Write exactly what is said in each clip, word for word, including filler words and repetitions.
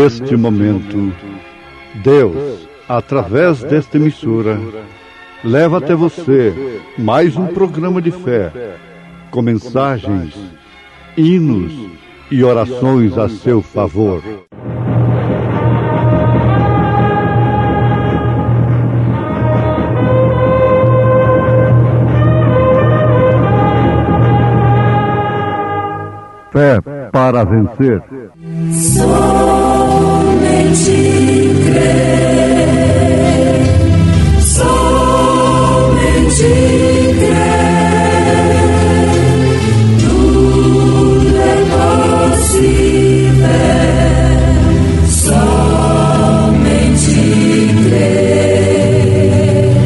neste momento, Deus, através desta emissora, leva até você mais um programa de fé, com mensagens, hinos e orações a seu favor. Fé para vencer. Somente crer, somente crer, tudo é possível, somente crer,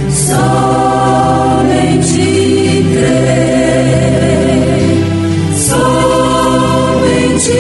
somente crer, somente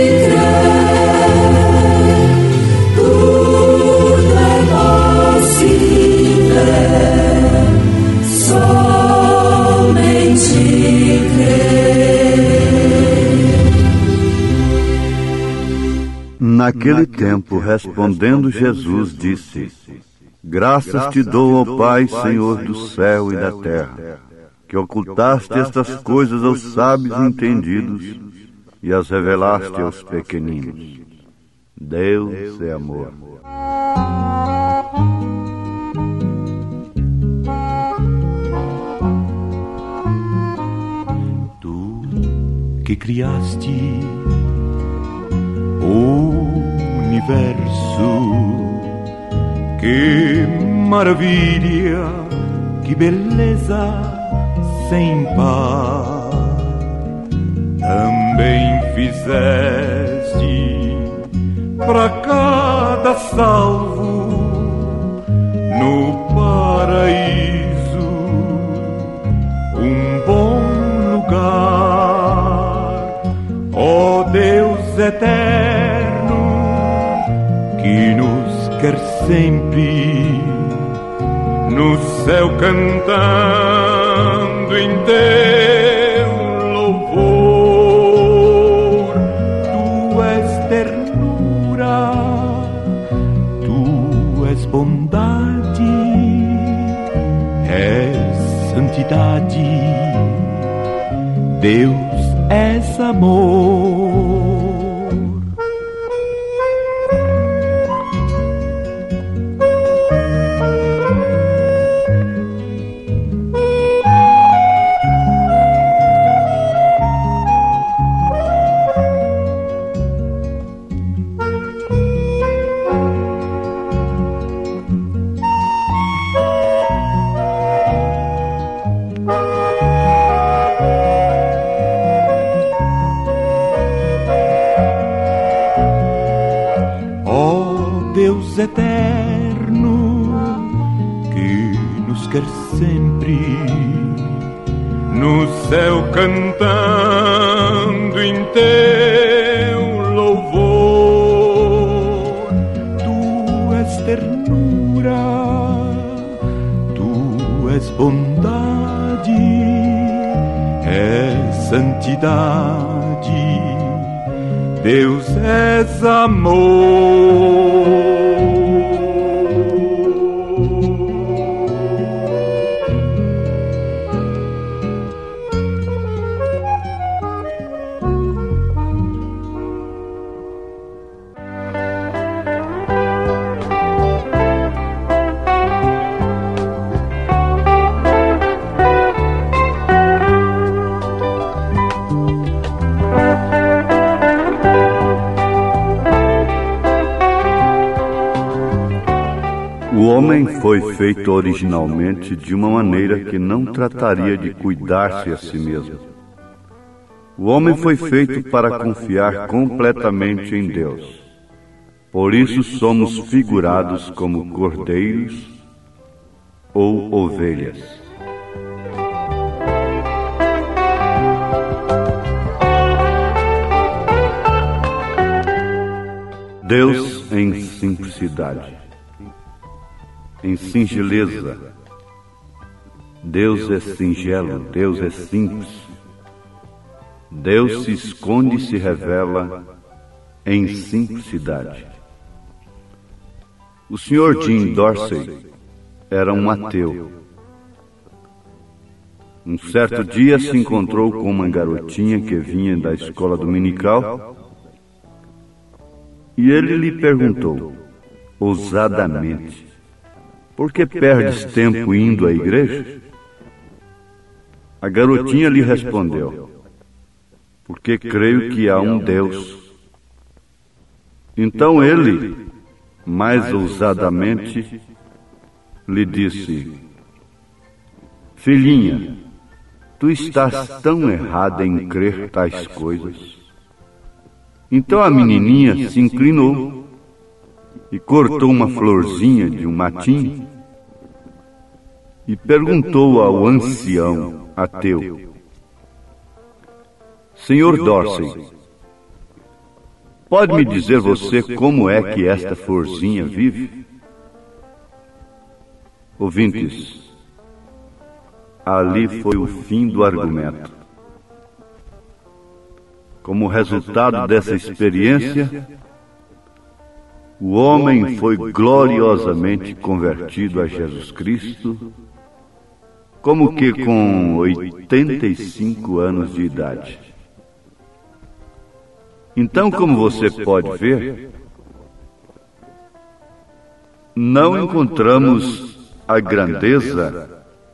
Naquele tempo, respondendo Jesus, disse: Graças te dou, ó Pai, Senhor do céu e da terra, que ocultaste estas coisas aos sábios e entendidos e as revelaste aos pequeninos. Deus é amor. Tu que criaste o universo, que maravilha, que beleza sem par. Também fizeste para cada salvo no paraíso um bom lugar, ó Deus eterno, que nos quer sempre no céu cantando em teu louvor. Tu és ternura, tu és bondade, és santidade, Deus és amor. Deus eterno, que nos quer sempre no céu cantando em teu louvor. Tu és ternura, tu és bondade, és santidade, Deus és amor. O homem foi feito originalmente de uma maneira que não trataria de cuidar-se a si mesmo. O homem foi feito para confiar completamente em Deus. Por isso somos figurados como cordeiros ou ovelhas. Deus em simplicidade, em singeleza. Deus é singelo, Deus é simples. Deus se esconde e se revela em simplicidade. O senhor Jim Dorsey era um ateu. Um certo dia se encontrou com uma garotinha que vinha da escola dominical e ele lhe perguntou, ousadamente, por que perdes tempo indo à igreja? A garotinha lhe respondeu, porque creio que há um Deus. Então ele, mais ousadamente, lhe disse, filhinha, tu estás tão errada em crer tais coisas. Então a menininha se inclinou e cortou uma florzinha de um matinho e perguntou ao ancião ateu, senhor Dorsey, pode me dizer você como é que esta florzinha vive? Ouvintes, ali foi o fim do argumento. Como resultado dessa experiência, o homem foi gloriosamente convertido a Jesus Cristo, como que com oitenta e cinco anos de idade. Então, como você pode ver, não encontramos a grandeza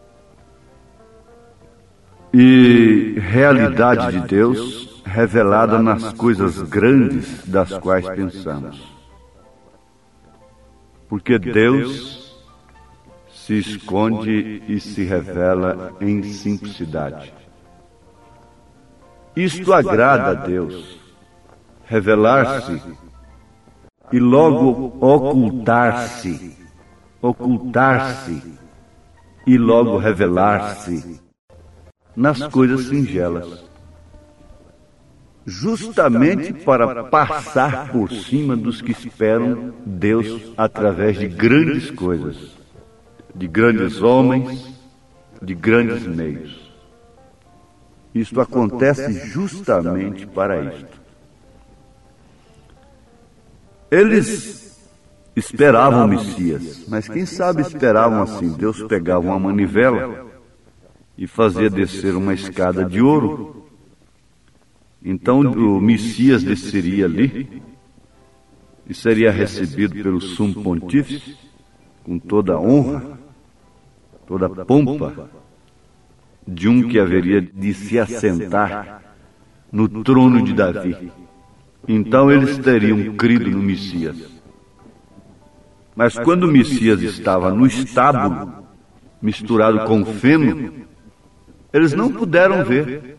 e realidade de Deus revelada nas coisas grandes das quais pensamos. Porque Deus se esconde e se revela em simplicidade. Isto agrada a Deus, revelar-se e logo ocultar-se, ocultar-se e logo revelar-se nas coisas singelas, justamente para passar por cima dos que esperam Deus através de grandes coisas, de grandes homens, de grandes meios. Isto acontece justamente para isto. Eles esperavam o Messias, mas quem sabe esperavam assim, Deus pegava uma manivela e fazia descer uma escada de ouro. Então o Messias desceria ali e seria recebido pelo sumo pontífice com toda a honra, toda a pompa de um que haveria de se assentar no trono de Davi. Então eles teriam crido no Messias. Mas quando o Messias estava no estábulo, misturado com feno, eles não puderam ver.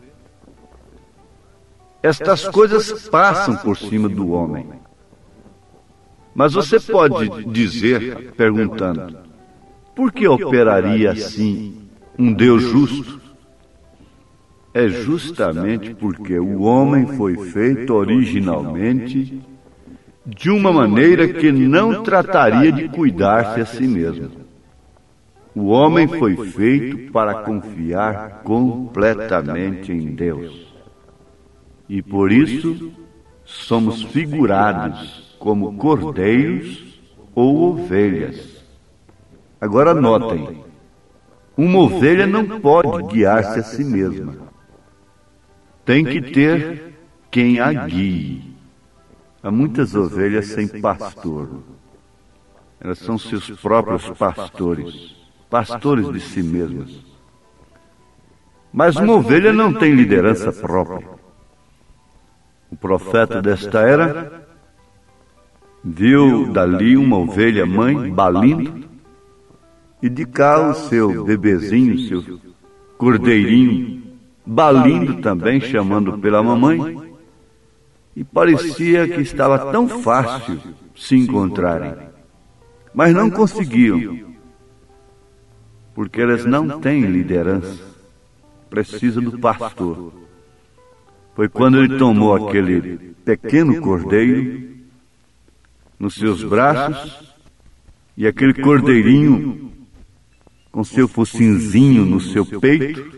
Estas coisas passam por cima do homem. Mas você pode dizer, perguntando, por que operaria assim um Deus justo? É justamente porque o homem foi feito originalmente de uma maneira que não trataria de cuidar-se a si mesmo. O homem foi feito para confiar completamente em Deus. E por isso somos figurados como cordeiros ou ovelhas. Agora notem, uma ovelha não pode guiar-se a si mesma. Tem que ter quem a guie. Há muitas ovelhas sem pastor. Elas são seus próprios pastores, pastores de si mesmas. Mas uma ovelha não tem liderança própria. O profeta desta era viu dali uma ovelha mãe balindo e de cá o seu bebezinho, seu cordeirinho, balindo também, chamando pela mamãe, e parecia que estava tão fácil se encontrarem, mas não conseguiam, porque elas não têm liderança, precisa do pastor. Foi quando ele tomou aquele pequeno cordeiro nos seus braços e aquele cordeirinho com seu focinzinho no seu peito,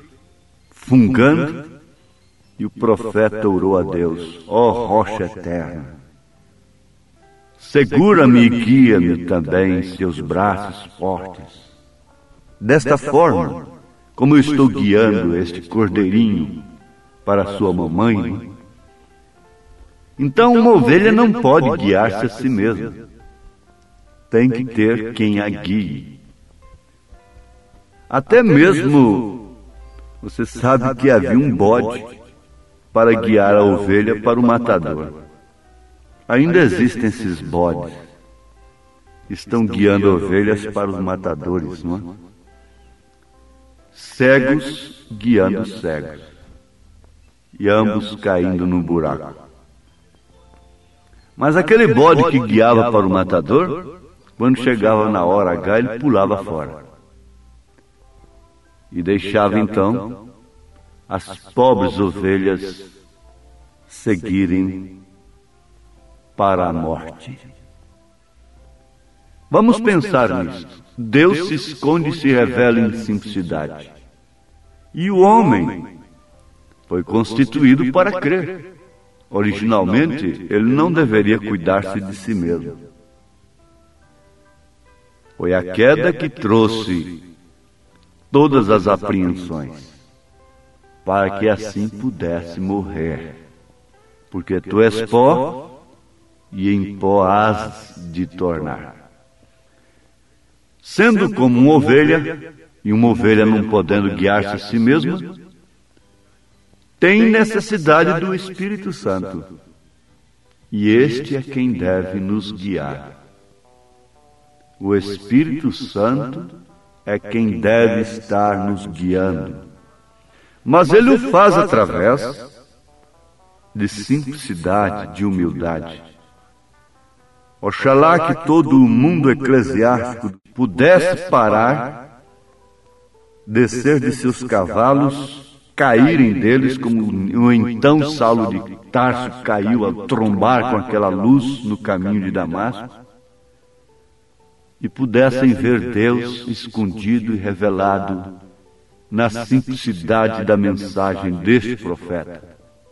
fungando, e o profeta orou a Deus, ó rocha eterna, Segura-me e guia-me também em seus braços fortes. Desta forma, como eu estou guiando este cordeirinho para sua mamãe, então uma ovelha não pode guiar-se a si mesma. Tem que ter quem a guie. Até mesmo, você sabe que havia um bode para guiar a ovelha para o matador. Ainda existem esses bodes. Estão guiando ovelhas para os matadores, não é? Cegos guiando cegos. E ambos caindo no buraco. Mas aquele bode que guiava para o matador, quando chegava na hora H, ele pulava fora. E deixava então as pobres ovelhas seguirem para a morte. Vamos pensar nisso. Deus se esconde e se revela em simplicidade. E o homem foi constituído para crer. Originalmente, ele não deveria cuidar-se de si mesmo. Foi a queda que trouxe todas as apreensões, para que assim pudesse morrer. Porque tu és pó, e em pó has de tornar. Sendo como uma ovelha, e uma ovelha não podendo guiar-se a si mesma, tem necessidade do Espírito Santo. E este é quem deve nos guiar. O Espírito Santo é quem deve estar nos guiando. Mas ele o faz através de simplicidade, de humildade. Oxalá que todo o mundo eclesiástico pudesse parar, descer de seus cavalos, caírem deles, como o então Saulo de Tarso caiu a trombar com aquela luz no caminho de Damasco, e pudessem ver Deus escondido e revelado na simplicidade da mensagem deste profeta.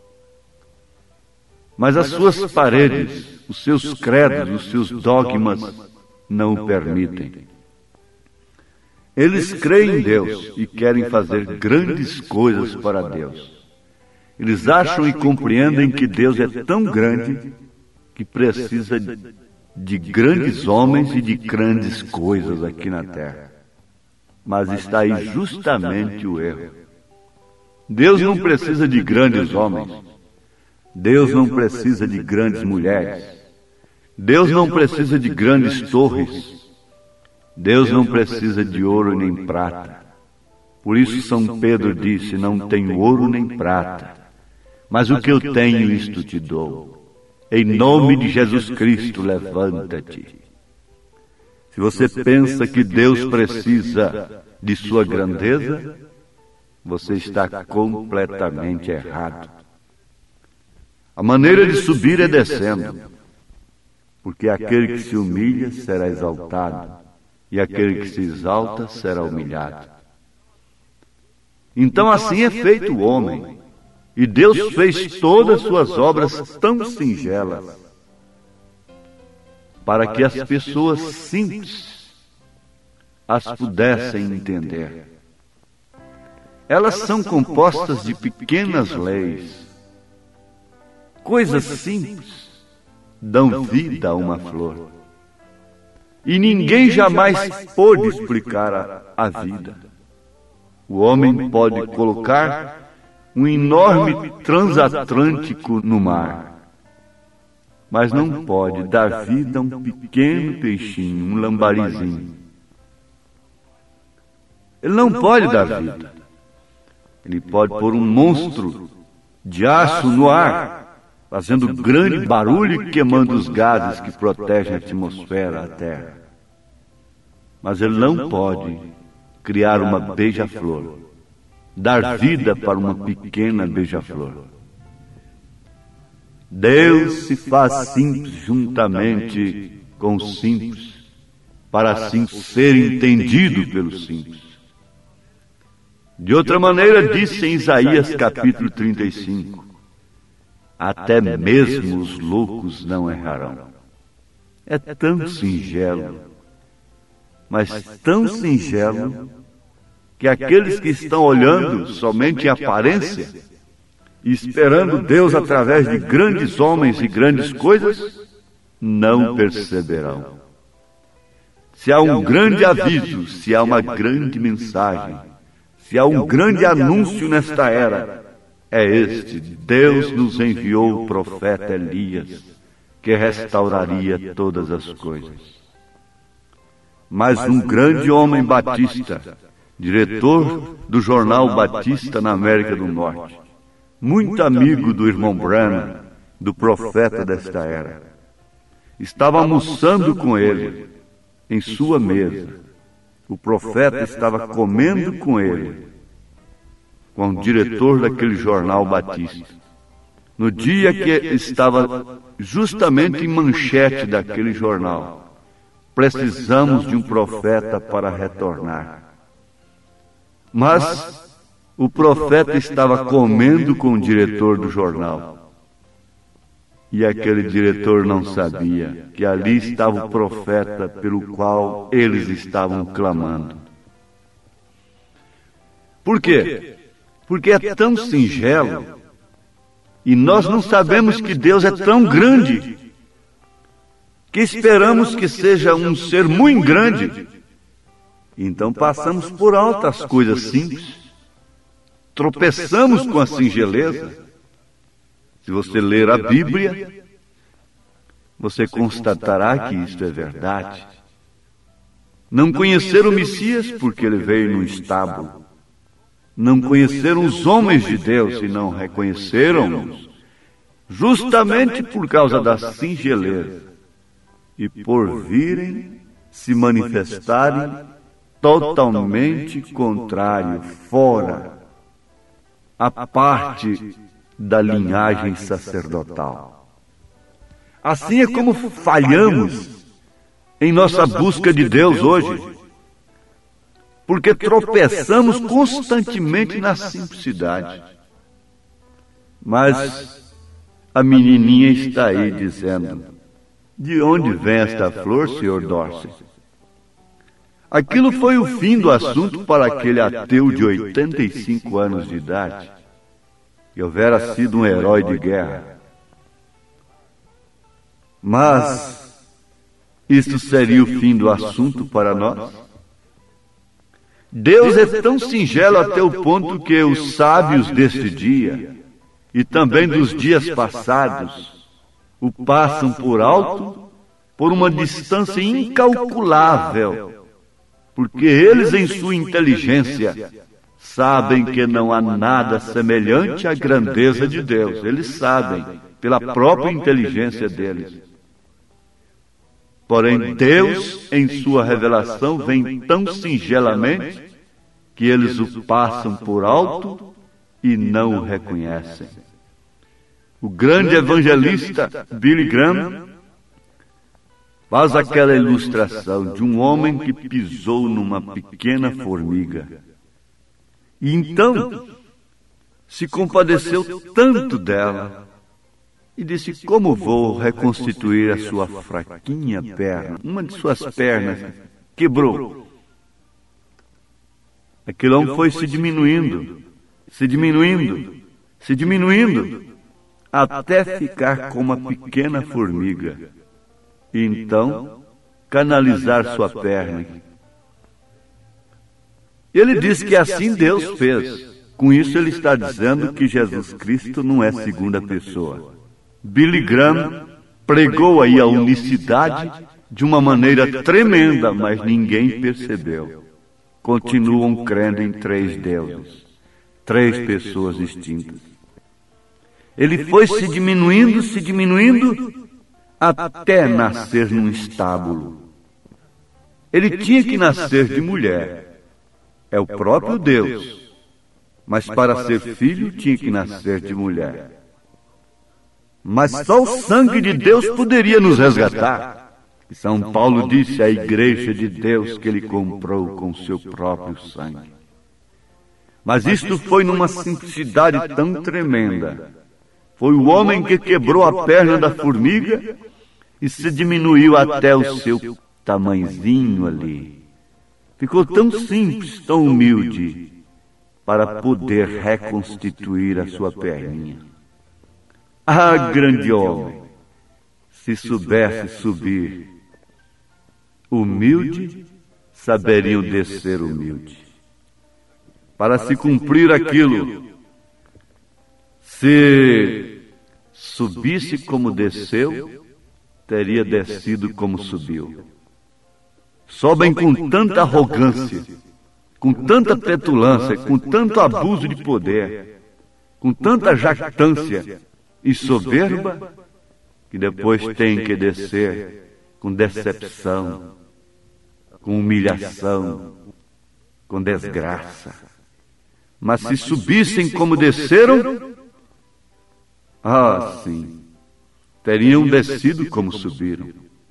Mas as suas paredes, os seus credos, os seus dogmas não o permitem. Eles creem em Deus e querem fazer grandes coisas para Deus. Eles acham e compreendem que Deus é tão grande que precisa de grandes homens e de grandes coisas aqui na terra. Mas está aí justamente o erro. Deus não precisa de grandes homens. Deus não precisa de grandes mulheres. Deus não precisa de grandes torres. Deus não precisa de ouro nem prata. Por isso São Pedro disse, não tenho ouro nem prata, mas o que eu tenho isto te dou. Em nome de Jesus Cristo, levanta-te. Se você pensa que Deus precisa de sua grandeza, você está completamente errado. A maneira de subir é descendo, porque aquele que se humilha será exaltado, e aquele que se exalta será humilhado. Então assim é feito o homem, e Deus fez todas suas obras tão singelas, para que as pessoas simples as pudessem entender. Elas são compostas de pequenas leis. Coisas simples dão vida a uma flor. E ninguém jamais pôde explicar a, a vida. O homem pode colocar um enorme transatlântico no mar, mas não pode dar vida a um pequeno peixinho, um lambarizinho. Ele não pode dar vida. Ele pode pôr um monstro de aço no ar, fazendo grande barulho e queimando os gases que protegem a atmosfera, a terra. Mas ele não pode criar uma beija-flor, dar vida para uma pequena beija-flor. Deus se faz simples juntamente com os simples, para assim ser entendido pelos simples. De outra maneira, disse em Isaías capítulo trinta e cinco, até mesmo os loucos não errarão. é tão singelo, mas tão singelo, que aqueles que estão olhando somente em aparência e esperando Deus através de grandes homens e grandes coisas, não perceberão. Se há um grande aviso, se há uma grande mensagem, se há um grande anúncio nesta era, é este: Deus nos enviou o profeta Elias, que restauraria todas as coisas. Mas um grande homem batista, diretor do jornal Batista na América do Norte, muito amigo do irmão Branham, do profeta desta era, estava almoçando com ele em sua mesa. O profeta estava comendo com ele, com o diretor daquele jornal Batista, no dia que estava justamente em manchete daquele jornal: precisamos de um profeta para retornar. Mas o profeta estava comendo com o diretor do jornal, e aquele diretor não sabia que ali estava o profeta pelo qual eles estavam clamando. Por quê? Porque é tão singelo, e nós não sabemos que Deus é tão grande, que esperamos que seja um ser muito grande. Então passamos por alto as coisas simples, tropeçamos com a singeleza. Se você ler a Bíblia, você constatará que isto é verdade. Não conheceram o Messias porque ele veio num estábulo. Não conheceram os homens de Deus e não reconheceram-nos, justamente por causa da singeleza, e por virem se manifestarem totalmente contrário, fora, a parte da linhagem sacerdotal. Assim é como falhamos em nossa busca de Deus hoje, porque tropeçamos constantemente na simplicidade. Mas a menininha está aí dizendo: de onde vem esta flor, senhor Dorsey? Aquilo foi o fim do assunto para aquele ateu de oitenta e cinco anos de idade, que houvera sido um herói de guerra. Mas isto seria o fim do assunto para nós? Deus é tão singelo até o ponto que os sábios deste dia, e também dos dias passados, o passam por alto por uma distância incalculável, porque eles, em sua inteligência, sabem que não há nada semelhante à grandeza de Deus. Eles sabem, pela própria inteligência deles. Porém, Deus, em sua revelação, vem tão singelamente que eles o passam por alto e não o reconhecem. O grande evangelista Billy Graham faz aquela ilustração de um homem que pisou numa pequena formiga. E então se compadeceu tanto dela e disse: como vou reconstituir a sua fraquinha perna? Uma de suas pernas quebrou. Aquele homem foi se diminuindo, se diminuindo, se diminuindo, até ficar como uma pequena formiga. E então canalizar sua perna. Ele diz que assim Deus fez. Com isso ele está dizendo que Jesus Cristo não é segunda pessoa. Billy Graham pregou aí a unicidade de uma maneira tremenda, mas ninguém percebeu. Continuam crendo em três deuses, três pessoas distintas. Ele foi se diminuindo, se diminuindo, até nascer num estábulo. Ele tinha que nascer de mulher. É o próprio Deus. Mas para ser filho tinha que nascer de mulher. Mas só o sangue de Deus poderia nos resgatar. São Paulo disse à igreja de Deus que ele comprou com seu próprio sangue. Mas isto foi numa simplicidade tão tremenda. Foi o homem que quebrou a perna da formiga e se diminuiu até o seu tamanzinho ali. Ficou tão simples, tão humilde, para poder reconstituir a sua perninha. Ah, grande homem, se soubesse subir humilde, saberiam descer humilde. Para se cumprir aquilo, se subisse como desceu, teria descido como subiu. Sobem com tanta arrogância, com tanta petulância, com tanto abuso de poder, com tanta jactância e soberba, que depois têm que descer com decepção, com humilhação, com desgraça. Mas se subissem como desceram, ah, sim, teriam descido como subiram.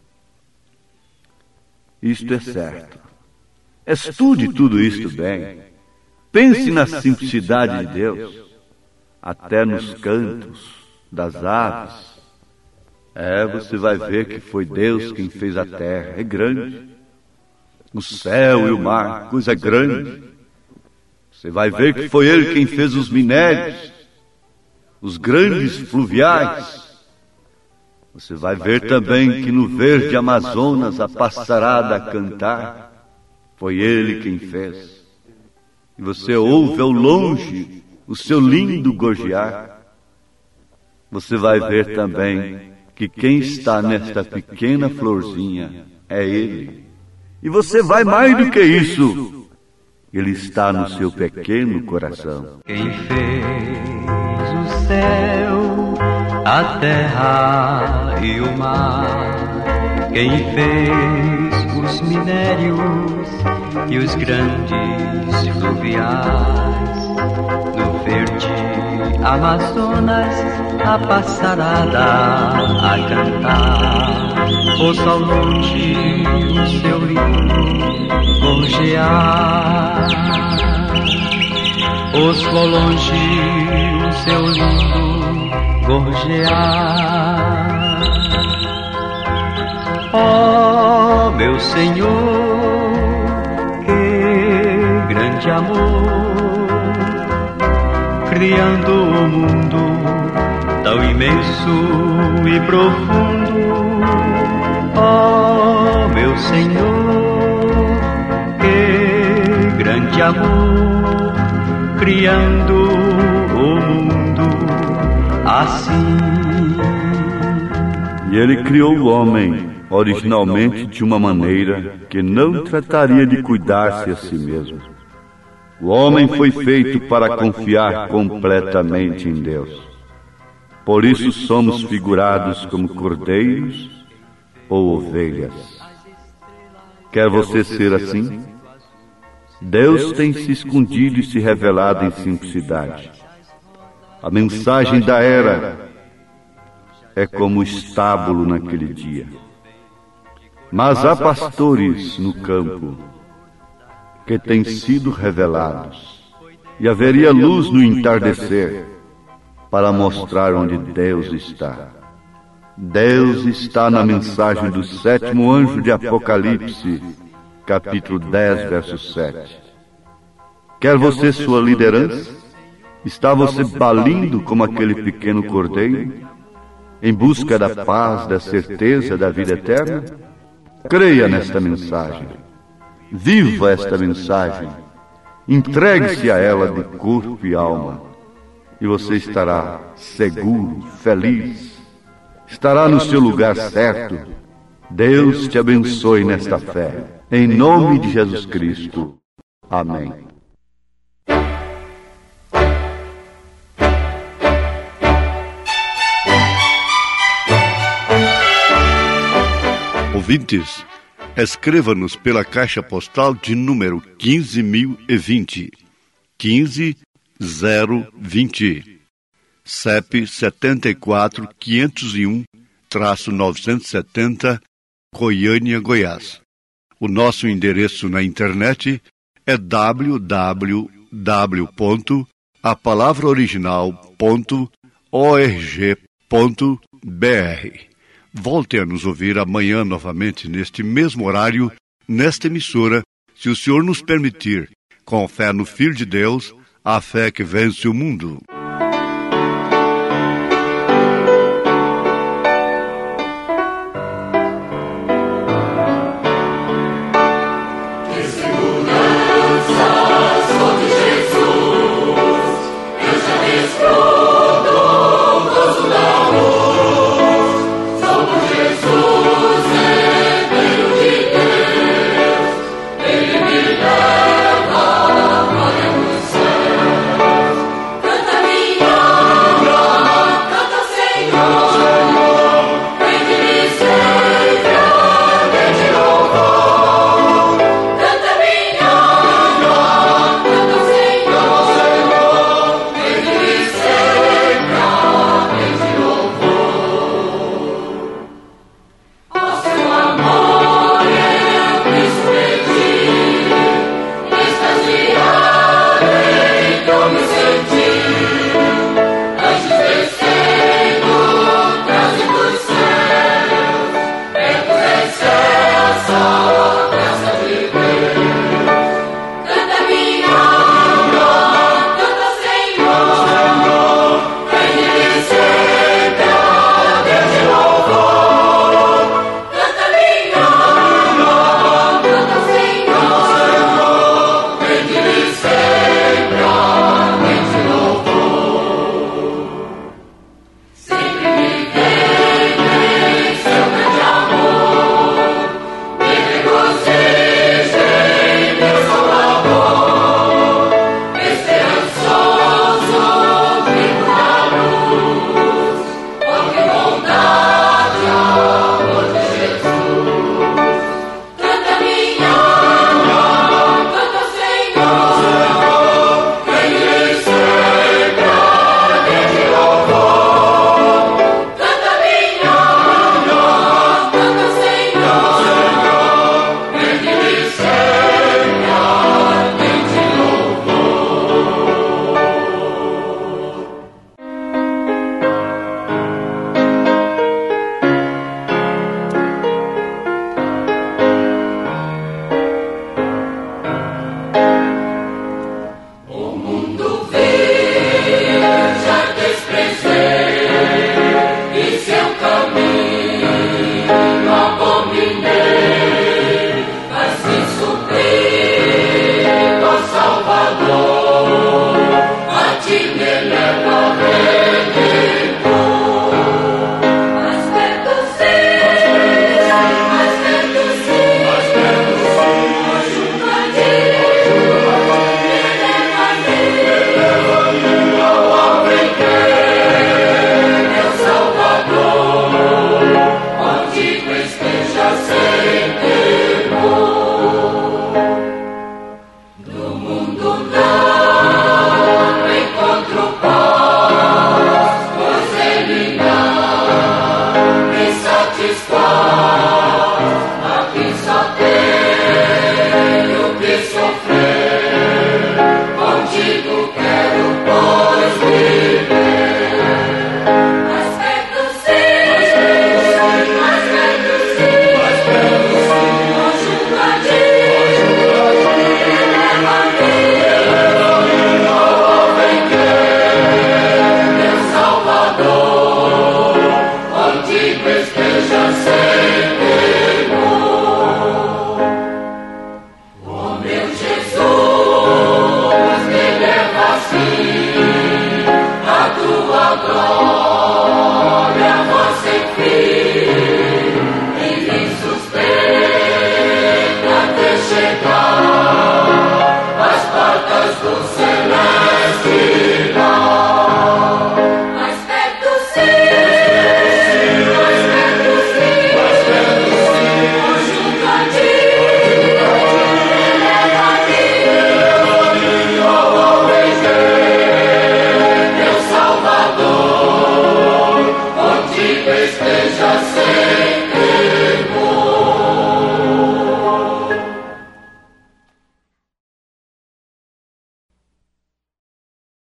Isto é certo. Estude tudo isto bem. Pense na simplicidade de Deus, até nos cantos das aves. É, você vai ver que foi Deus quem fez a terra. É grande. O céu e o mar, coisa grande. Você vai ver que foi Ele quem fez os minérios, os grandes fluviais. Você vai ver também que no verde Amazonas a passarada a cantar, foi Ele quem fez. E você ouve ao longe o seu lindo gorjear. Você vai ver também que quem está nesta pequena florzinha é Ele. E você vai mais do que isso, Ele está no seu pequeno coração. Quem fez o céu, a terra e o mar, quem fez os minérios e os grandes fluviais, no verde Amazonas a passarada a cantar, ouço ao longe o seu lindo gorjear, ouço ao longe o seu lindo gorjear. Ó, meu Senhor, que grande amor, criando o mundo tão imenso e profundo. Ó, meu Senhor, que grande amor, criando o mundo assim. E Ele criou o homem originalmente de uma maneira que não trataria de cuidar-se a si mesmo. O homem foi feito para confiar completamente em Deus. Por isso somos figurados como cordeiros ou ovelhas. Quer você ser assim? Deus tem se escondido e se revelado em simplicidade. A mensagem da era é como o estábulo naquele dia. Mas há pastores no campo que têm sido revelados, e haveria luz no entardecer para mostrar onde Deus está. Deus está na mensagem do sétimo anjo de Apocalipse, capítulo dez, verso sete. Quer você sua liderança? Está você balindo como aquele pequeno cordeiro, em busca da paz, da certeza da vida eterna? Creia nesta mensagem. Viva esta mensagem. Entregue-se a ela de corpo e alma. E você estará seguro, feliz. Estará no seu lugar certo. Deus te abençoe nesta fé. Em nome de Jesus Cristo. Amém. Ouvintes, escreva-nos pela caixa postal de número quinze mil e vinte, quinze zero vinte, C E P setenta e quatro quinhentos e um, novecentos e setenta, Goiânia, Goiás. O nosso endereço na internet é w w w ponto a palavra original ponto org ponto b r. Volte a nos ouvir amanhã novamente, neste mesmo horário, nesta emissora, se o Senhor nos permitir, com fé no Filho de Deus, a fé que vence o mundo.